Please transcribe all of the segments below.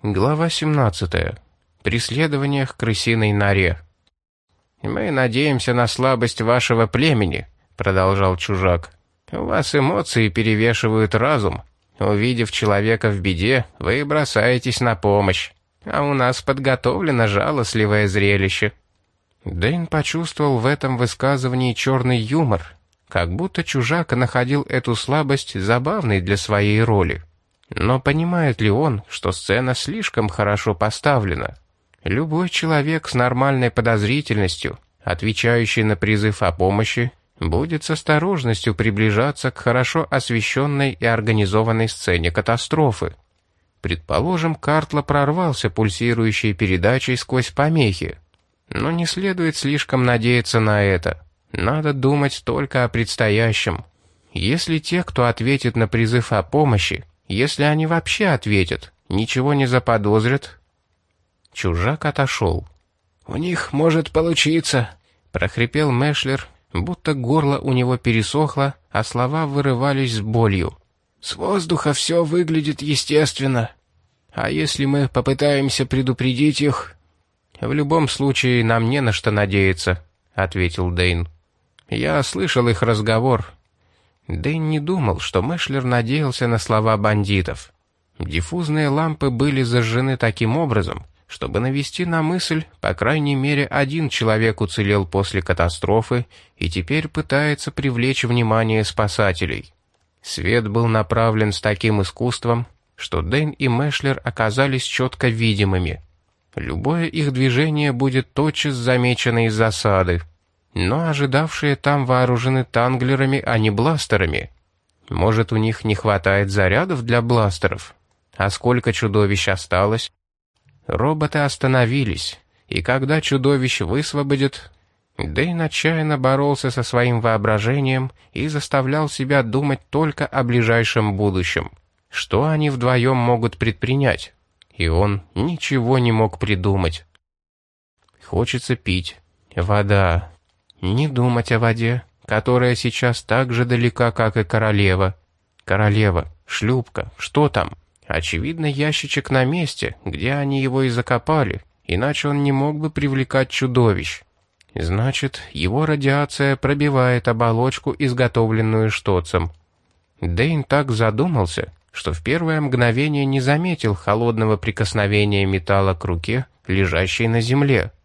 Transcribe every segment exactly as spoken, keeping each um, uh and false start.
Глава семнадцатая. Преследование к крысиной норе. «Мы надеемся на слабость вашего племени», — продолжал чужак. «У вас эмоции перевешивают разум. Увидев человека в беде, вы бросаетесь на помощь. А у нас подготовлено жалостливое зрелище». Дэйн почувствовал в этом высказывании черный юмор, как будто чужак находил эту слабость забавной для своей роли. Но понимает ли он, что сцена слишком хорошо поставлена? Любой человек с нормальной подозрительностью, отвечающий на призыв о помощи, будет с осторожностью приближаться к хорошо освещенной и организованной сцене катастрофы. Предположим, Картло прорвался пульсирующей передачей сквозь помехи. Но не следует слишком надеяться на это. Надо думать только о предстоящем. Если те, кто ответит на призыв о помощи, если они вообще ответят, ничего не заподозрят. Чужак отошел. «У них может получиться», — прохрипел Мэшлер, будто горло у него пересохло, а слова вырывались с болью. «С воздуха все выглядит естественно. А если мы попытаемся предупредить их...» «В любом случае, нам не на что надеяться», — ответил Дэйн. «Я слышал их разговор». Дэйн не думал, что Мэшлер надеялся на слова бандитов. Диффузные лампы были зажжены таким образом, чтобы навести на мысль, по крайней мере, один человек уцелел после катастрофы и теперь пытается привлечь внимание спасателей. Свет был направлен с таким искусством, что Дэйн и Мэшлер оказались четко видимыми. Любое их движение будет тотчас замечено из засады. Но ожидавшие там вооружены танглерами, а не бластерами. Может, у них не хватает зарядов для бластеров? А сколько чудовищ осталось? Роботы остановились, и когда чудовищ высвободят... Дэйн отчаянно боролся со своим воображением и заставлял себя думать только о ближайшем будущем. Что они вдвоем могут предпринять? И он ничего не мог придумать. Хочется пить. Вода. Не думать о воде, которая сейчас так же далека, как и королева. Королева, шлюпка, что там? Очевидно, ящичек на месте, где они его и закопали, иначе он не мог бы привлекать чудовищ. Значит, его радиация пробивает оболочку, изготовленную Штоцем. Дэйн так задумался, что в первое мгновение не заметил холодного прикосновения металла к руке, лежащей на земле.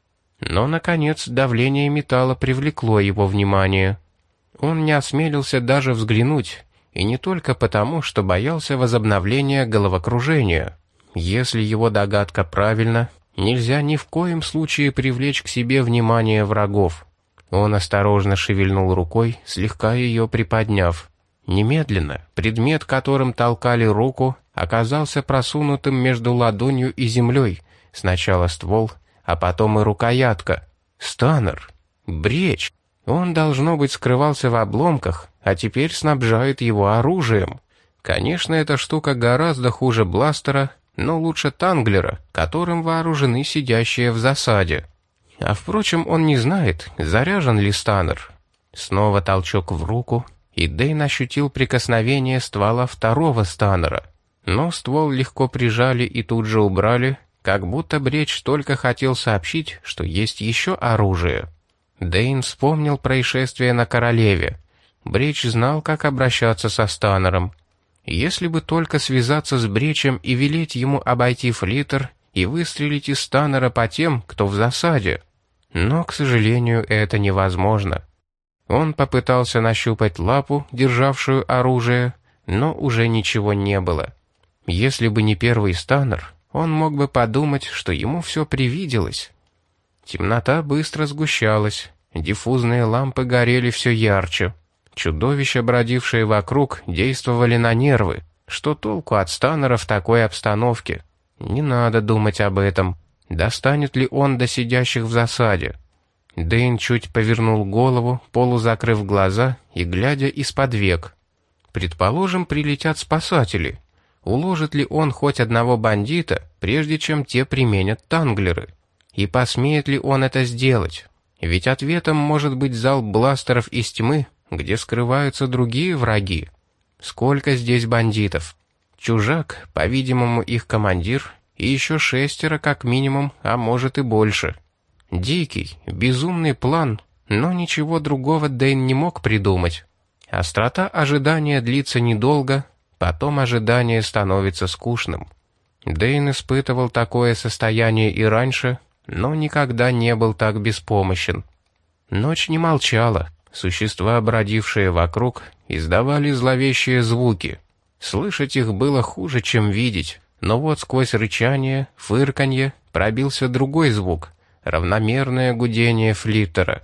Но, наконец, давление металла привлекло его внимание. Он не осмелился даже взглянуть, и не только потому, что боялся возобновления головокружения. Если его догадка правильна, нельзя ни в коем случае привлечь к себе внимание врагов. Он осторожно шевельнул рукой, слегка ее приподняв. Немедленно предмет, которым толкали руку, оказался просунутым между ладонью и землей, сначала ствол, а потом и рукоятка. Станнер. Бречь. Он, должно быть, скрывался в обломках, а теперь снабжает его оружием. Конечно, эта штука гораздо хуже бластера, но лучше танглера, которым вооружены сидящие в засаде. А впрочем, он не знает, заряжен ли станнер. Снова толчок в руку, и Дэйн ощутил прикосновение ствола второго станнера. Но ствол легко прижали и тут же убрали, как будто Бречь только хотел сообщить, что есть еще оружие. Дэйн вспомнил происшествие на Королеве. Бречь знал, как обращаться со станнером. Если бы только связаться с Бречем и велеть ему обойти флиттер и выстрелить из станнера по тем, кто в засаде. Но, к сожалению, это невозможно. Он попытался нащупать лапу, державшую оружие, но уже ничего не было. Если бы не первый станнер, он мог бы подумать, что ему все привиделось. Темнота быстро сгущалась, диффузные лампы горели все ярче. Чудовища, бродившие вокруг, действовали на нервы. Что толку от станнера в такой обстановке? Не надо думать об этом. Достанет ли он до сидящих в засаде? Дэйн чуть повернул голову, полузакрыв глаза и глядя из-под век. Предположим, прилетят спасатели. Уложит ли он хоть одного бандита, прежде чем те применят танглеры? И посмеет ли он это сделать? Ведь ответом может быть залп бластеров из тьмы, где скрываются другие враги. Сколько здесь бандитов? Чужак, по-видимому, их командир, и еще шестеро как минимум, а может и больше. Дикий, безумный план, но ничего другого Дэйн не мог придумать. Острота ожидания длится недолго, потом ожидание становится скучным. Дэйн испытывал такое состояние и раньше, но никогда не был так беспомощен. Ночь не молчала, существа, бродившие вокруг, издавали зловещие звуки. Слышать их было хуже, чем видеть, но вот сквозь рычание, фырканье пробился другой звук — равномерное гудение флиттера.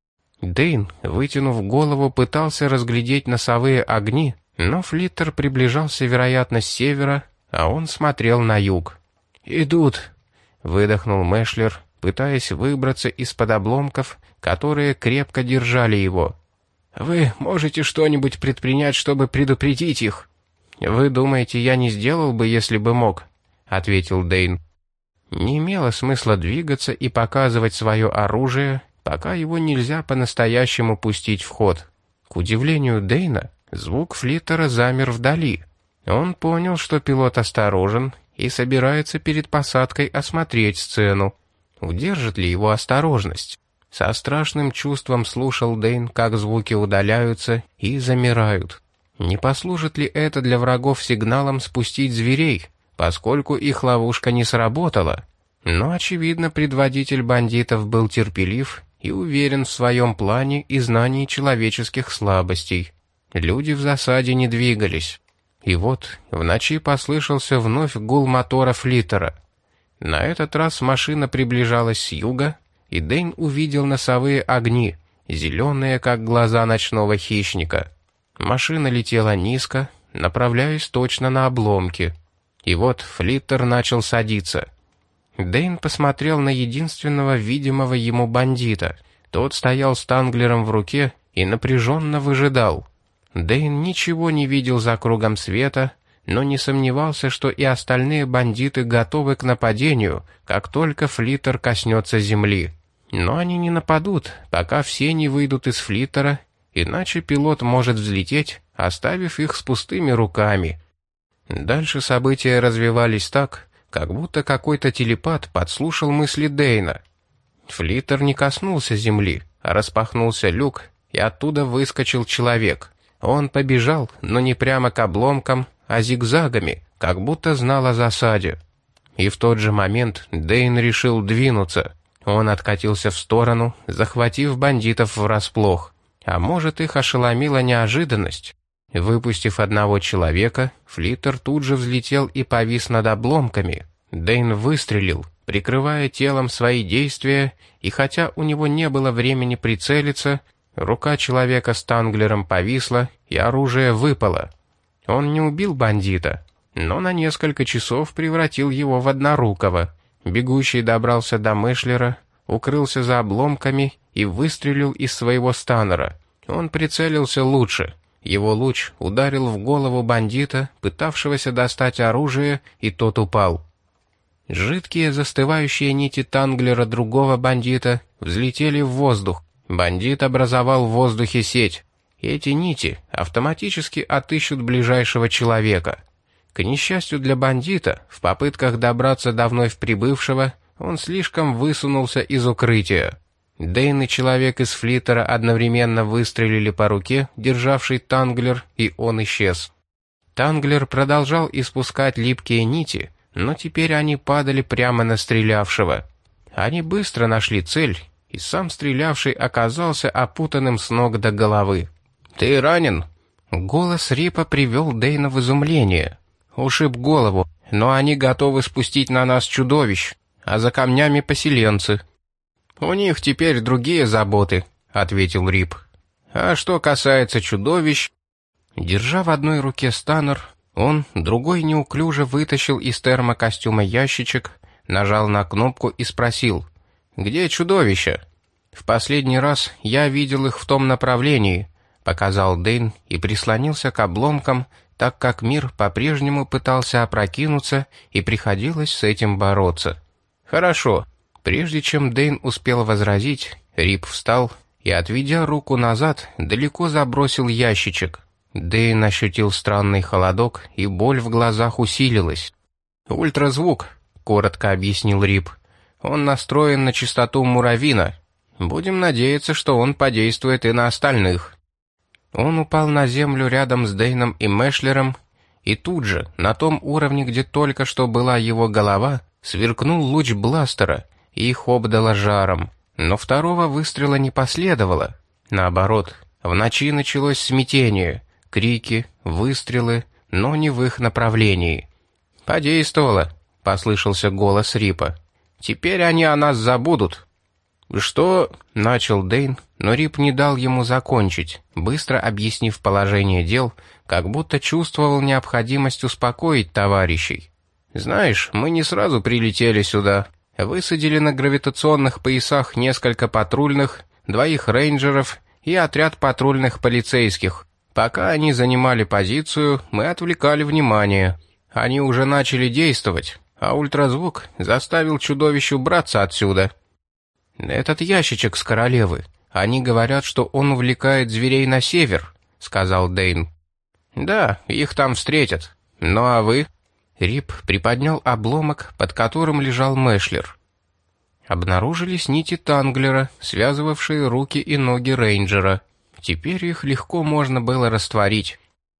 Дэйн, вытянув голову, пытался разглядеть носовые огни, но флиттер приближался, вероятно, с севера, а он смотрел на юг. «Идут!» — выдохнул Мэшлер, пытаясь выбраться из-под обломков, которые крепко держали его. «Вы можете что-нибудь предпринять, чтобы предупредить их?» «Вы думаете, я не сделал бы, если бы мог?» — ответил Дэйн. Не имело смысла двигаться и показывать свое оружие, пока его нельзя по-настоящему пустить в ход. К удивлению Дэйна, звук флиттера замер вдали. Он понял, что пилот осторожен и собирается перед посадкой осмотреть сцену. Удержит ли его осторожность? Со страшным чувством слушал Дэйн, как звуки удаляются и замирают. Не послужит ли это для врагов сигналом спустить зверей, поскольку их ловушка не сработала? Но, очевидно, предводитель бандитов был терпелив и уверен в своем плане и знании человеческих слабостей. Люди в засаде не двигались. И вот в ночи послышался вновь гул мотора флиттера. На этот раз машина приближалась с юга, и Дэйн увидел носовые огни, зеленые, как глаза ночного хищника. Машина летела низко, направляясь точно на обломки. И вот флиттер начал садиться. Дэйн посмотрел на единственного видимого ему бандита. Тот стоял с танглером в руке и напряженно выжидал. Дэйн ничего не видел за кругом света, но не сомневался, что и остальные бандиты готовы к нападению, как только флиттер коснется земли. Но они не нападут, пока все не выйдут из флиттера, иначе пилот может взлететь, оставив их с пустыми руками. Дальше события развивались так, как будто какой-то телепат подслушал мысли Дэйна. Флиттер не коснулся земли, а распахнулся люк, и оттуда выскочил человек. Он побежал, но не прямо к обломкам, а зигзагами, как будто знал о засаде. И в тот же момент Дэйн решил двинуться. Он откатился в сторону, захватив бандитов врасплох. А может, их ошеломила неожиданность. Выпустив одного человека, флиттер тут же взлетел и повис над обломками. Дэйн выстрелил, прикрывая телом свои действия, и хотя у него не было времени прицелиться, рука человека с танглером повисла, и оружие выпало. Он не убил бандита, но на несколько часов превратил его в однорукого. Бегущий добрался до Мэшлера, укрылся за обломками и выстрелил из своего станнера. Он прицелился лучше. Его луч ударил в голову бандита, пытавшегося достать оружие, и тот упал. Жидкие застывающие нити танглера другого бандита взлетели в воздух. Бандит образовал в воздухе сеть. Эти нити автоматически отыщут ближайшего человека. К несчастью для бандита, в попытках добраться до вновь прибывшего, он слишком высунулся из укрытия. Дэйн и человек из флиттера одновременно выстрелили по руке, державшей танглер, и он исчез. Танглер продолжал испускать липкие нити, но теперь они падали прямо на стрелявшего. Они быстро нашли цель, и сам стрелявший оказался опутанным с ног до головы. «Ты ранен?» Голос Рипа привел Дэйна в изумление. «Ушиб голову, но они готовы спустить на нас чудовищ, а за камнями поселенцы». «У них теперь другие заботы», — ответил Рип. «А что касается чудовищ...» Держа в одной руке станнер, он другой неуклюже вытащил из термокостюма ящичек, нажал на кнопку и спросил: «Где чудовища?» «В последний раз я видел их в том направлении», — показал Дэйн и прислонился к обломкам, так как мир по-прежнему пытался опрокинуться и приходилось с этим бороться. «Хорошо». Прежде чем Дэйн успел возразить, Рип встал и, отведя руку назад, далеко забросил ящичек. Дэйн ощутил странный холодок, и боль в глазах усилилась. «Ультразвук», — коротко объяснил Рип. «Он настроен на частоту Муравина. Будем надеяться, что он подействует и на остальных». Он упал на землю рядом с Дейном и Мэшлером, и тут же, на том уровне, где только что была его голова, сверкнул луч бластера, и их обдало жаром. Но второго выстрела не последовало. Наоборот, в ночи началось смятение, крики, выстрелы, но не в их направлении. «Подействовало», — послышался голос Рипа. «Теперь они о нас забудут». «Что?» — начал Дейн, но Рип не дал ему закончить, быстро объяснив положение дел, как будто чувствовал необходимость успокоить товарищей. «Знаешь, мы не сразу прилетели сюда. Высадили на гравитационных поясах несколько патрульных, двоих рейнджеров и отряд патрульных полицейских. Пока они занимали позицию, мы отвлекали внимание. Они уже начали действовать, а ультразвук заставил чудовище убраться отсюда». «Этот ящичек с королевы. Они говорят, что он увлекает зверей на север», — сказал Дейн. «Да, их там встретят. Ну а вы?» Рип приподнял обломок, под которым лежал Мэшлер. Обнаружились нити Танглера, связывавшие руки и ноги рейнджера. Теперь их легко можно было растворить.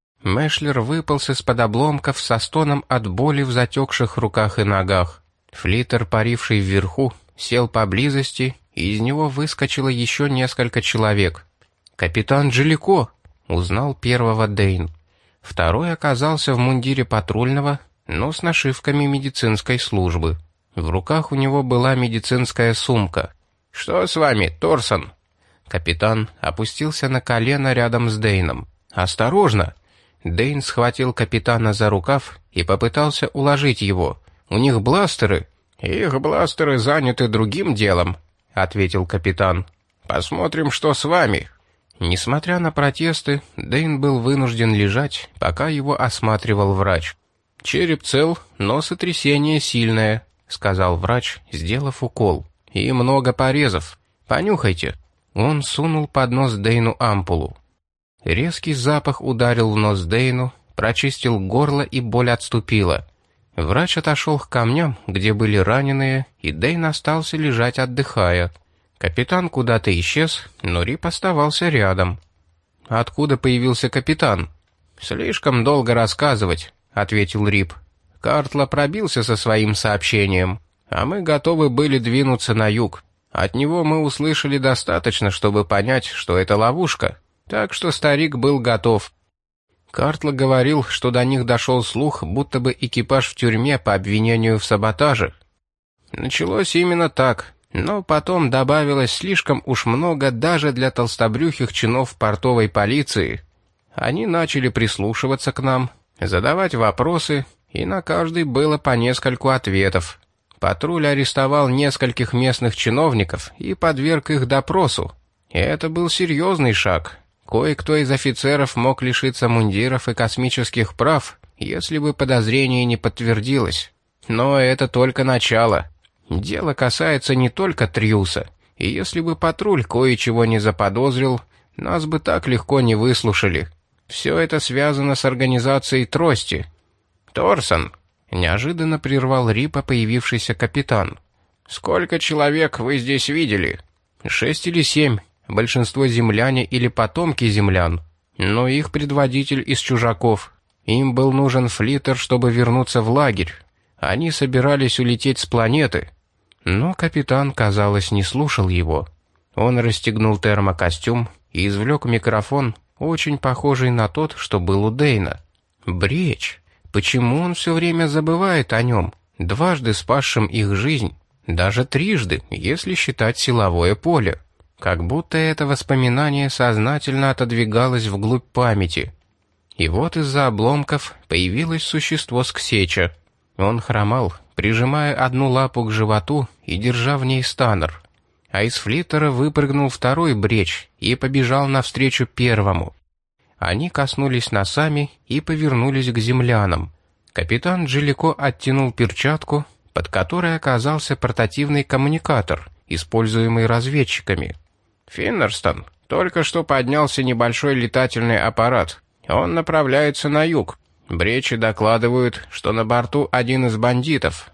Мэшлер выполз из-под обломков со стоном от боли в затекших руках и ногах. Флиттер, паривший вверху, сел поблизости, и из него выскочило еще несколько человек. «Капитан Джелико!» — узнал первого Дейн. Второй оказался в мундире патрульного, но с нашивками медицинской службы. В руках у него была медицинская сумка. «Что с вами, Торсон?» Капитан опустился на колено рядом с Дейном. «Осторожно!» Дейн схватил капитана за рукав и попытался уложить его. «У них бластеры!» «Их бластеры заняты другим делом», — ответил капитан. «Посмотрим, что с вами». Несмотря на протесты, Дейн был вынужден лежать, пока его осматривал врач. «Череп цел, но сотрясение сильное», — сказал врач, сделав укол. «И много порезов. Понюхайте». Он сунул под нос Дейну ампулу. Резкий запах ударил в нос Дейну, прочистил горло, и боль отступила. Врач отошел к камням, где были раненые, и Дейн остался лежать, отдыхая. Капитан куда-то исчез, но Рип оставался рядом. «Откуда появился капитан?» «Слишком долго рассказывать», — ответил Рип. «Картла пробился со своим сообщением, а мы готовы были двинуться на юг. От него мы услышали достаточно, чтобы понять, что это ловушка, так что старик был готов». Картла говорил, что до них дошел слух, будто бы экипаж в тюрьме по обвинению в саботаже. Началось именно так, но потом добавилось слишком уж много даже для толстобрюхих чинов портовой полиции. Они начали прислушиваться к нам, задавать вопросы, и на каждый было по нескольку ответов. Патруль арестовал нескольких местных чиновников и подверг их допросу. И это был серьезный шаг. Кое-кто из офицеров мог лишиться мундиров и космических прав, если бы подозрение не подтвердилось. Но это только начало. Дело касается не только Триуса, и если бы патруль кое-чего не заподозрил, нас бы так легко не выслушали. Все это связано с организацией трости. «Торсон!» — неожиданно прервал Рипа появившийся капитан. «Сколько человек вы здесь видели?» «Шесть или семь. Большинство земляне или потомки землян, но их предводитель из чужаков. Им был нужен флиттер, чтобы вернуться в лагерь. Они собирались улететь с планеты». Но капитан, казалось, не слушал его. Он расстегнул термокостюм и извлек микрофон, очень похожий на тот, что был у Дейна. Бречь! Почему он все время забывает о нем, дважды спасшим их жизнь, даже трижды, если считать силовое поле? Как будто это воспоминание сознательно отодвигалось вглубь памяти. И вот из-за обломков появилось существо с ксеча. Он хромал, прижимая одну лапу к животу и держа в ней станер. А из флиттера выпрыгнул второй бречь и побежал навстречу первому. Они коснулись носами и повернулись к землянам. Капитан Джелико оттянул перчатку, под которой оказался портативный коммуникатор, используемый разведчиками. «Финнерстон, только что поднялся небольшой летательный аппарат. Он направляется на юг. Бречи докладывают, что на борту один из бандитов.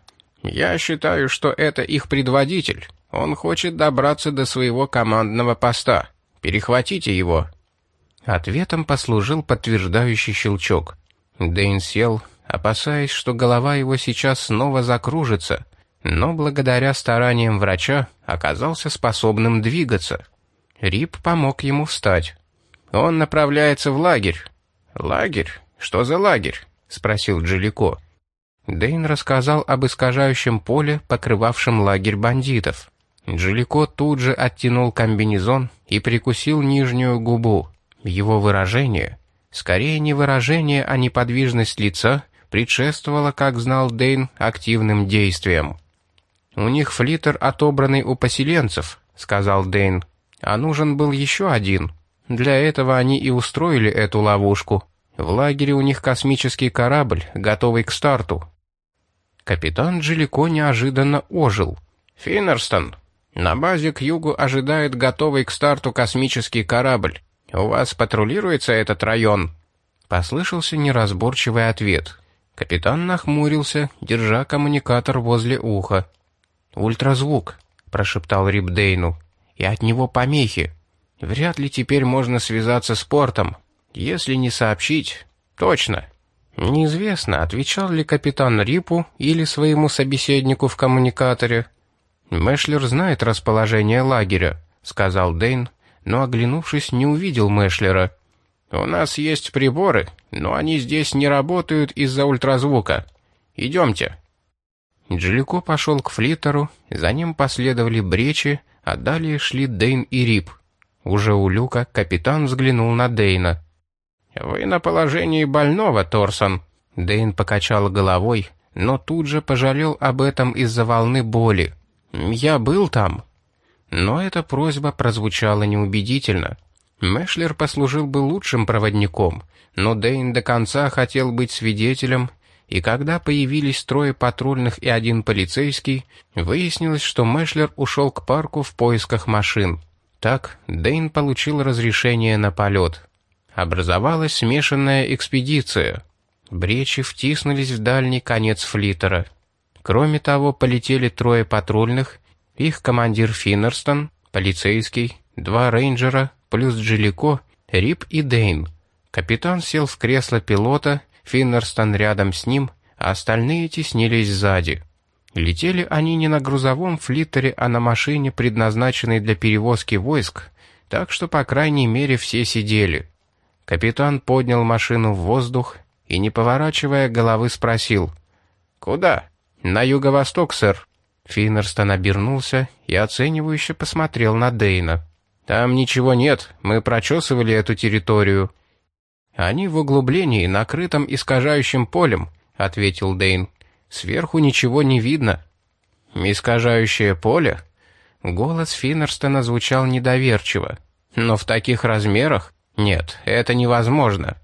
Я считаю, что это их предводитель. Он хочет добраться до своего командного поста. Перехватите его». Ответом послужил подтверждающий щелчок. Дэйн сел, опасаясь, что голова его сейчас снова закружится, но благодаря стараниям врача оказался способным двигаться. Рип помог ему встать. «Он направляется в лагерь». «Лагерь? Что за лагерь?» — спросил Джалико. Дэйн рассказал об искажающем поле, покрывавшем лагерь бандитов. Джалико тут же оттянул комбинезон и прикусил нижнюю губу. Его выражение, скорее не выражение, а неподвижность лица, предшествовало, как знал Дэйн, активным действиям. «У них флиттер, отобранный у поселенцев», — сказал Дэйн. «А нужен был еще один. Для этого они и устроили эту ловушку. В лагере у них космический корабль, готовый к старту». Капитан Джалико неожиданно ожил. «Финнерстон, на базе к югу ожидает готовый к старту космический корабль. У вас патрулируется этот район?» Послышался неразборчивый ответ. Капитан нахмурился, держа коммуникатор возле уха. «Ультразвук», — прошептал Рип Дэйну, — «и от него помехи. Вряд ли теперь можно связаться с портом. Если не сообщить...» «Точно». Неизвестно, отвечал ли капитан Рипу или своему собеседнику в коммуникаторе. «Мэшлер знает расположение лагеря», — сказал Дэйн, но, оглянувшись, не увидел Мэшлера. «У нас есть приборы, но они здесь не работают из-за ультразвука. Идемте». Джалико пошел к флиттеру, за ним последовали Бречи, а далее шли Дэйн и Рип. Уже у люка капитан взглянул на Дэйна. «Вы на положении больного, Торсон». Дэйн покачал головой, но тут же пожалел об этом из-за волны боли. «Я был там». Но эта просьба прозвучала неубедительно. Мэшлер послужил бы лучшим проводником, но Дэйн до конца хотел быть свидетелем, и когда появились трое патрульных и один полицейский, выяснилось, что Мэшлер ушел к парку в поисках машин. Так Дэйн получил разрешение на полет. Образовалась смешанная экспедиция. Бречи втиснулись в дальний конец флиттера. Кроме того, полетели трое патрульных, их командир Финнерстон, полицейский, два рейнджера, плюс Джалико, Рип и Дэйн. Капитан сел в кресло пилота, Финнерстон рядом с ним, а остальные теснились сзади. Летели они не на грузовом флиттере, а на машине, предназначенной для перевозки войск, так что, по крайней мере, все сидели. Капитан поднял машину в воздух и, не поворачивая головы, спросил: «Куда?» «На юго-восток, сэр». Финнерстон обернулся и оценивающе посмотрел на Дэйна. «Там ничего нет, мы прочесывали эту территорию». «Они в углублении, накрытом искажающим полем», — ответил Дэйн. «Сверху ничего не видно». «Искажающее поле?» Голос Финнерстона звучал недоверчиво. «Но в таких размерах? Нет, это невозможно».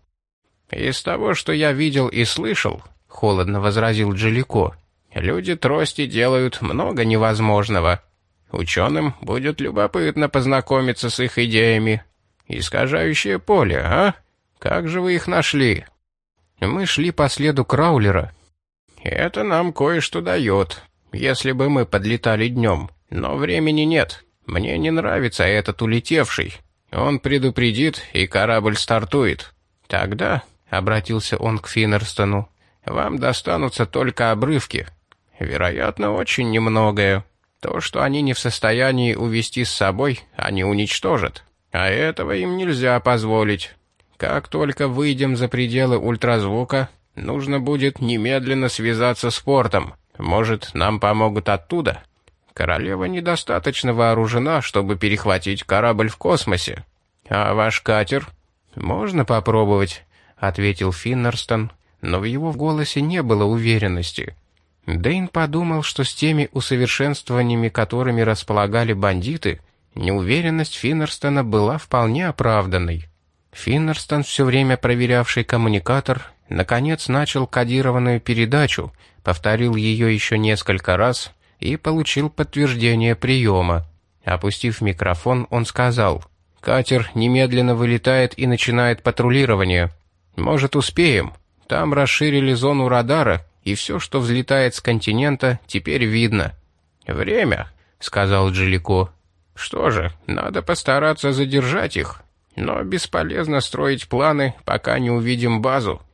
«Из того, что я видел и слышал», — холодно возразил Джалико, «люди трости делают много невозможного. Ученым будет любопытно познакомиться с их идеями. Искажающее поле, а? Как же вы их нашли?» «Мы шли по следу Краулера». «Это нам кое-что дает, если бы мы подлетали днем. Но времени нет. Мне не нравится этот улетевший. Он предупредит, и корабль стартует. Тогда, — обратился он к Финнерстону, — вам достанутся только обрывки. Вероятно, очень немногое. То, что они не в состоянии увезти с собой, они уничтожат. А этого им нельзя позволить. Как только выйдем за пределы ультразвука, нужно будет немедленно связаться с портом. Может, нам помогут оттуда? Королева недостаточно вооружена, чтобы перехватить корабль в космосе. А ваш катер? Можно попробовать, — ответил Финнерстон, но в его голосе не было уверенности. Дэйн подумал, что с теми усовершенствованиями, которыми располагали бандиты, неуверенность Финнерстона была вполне оправданной. Финнерстон, все время проверявший коммуникатор, наконец начал кодированную передачу, повторил ее еще несколько раз и получил подтверждение приема. Опустив микрофон, он сказал: «Катер немедленно вылетает и начинает патрулирование. Может, успеем? Там расширили зону радара, и все, что взлетает с континента, теперь видно. «Время», — сказал Джалико. «Что же, надо постараться задержать их. Но бесполезно строить планы, пока не увидим базу».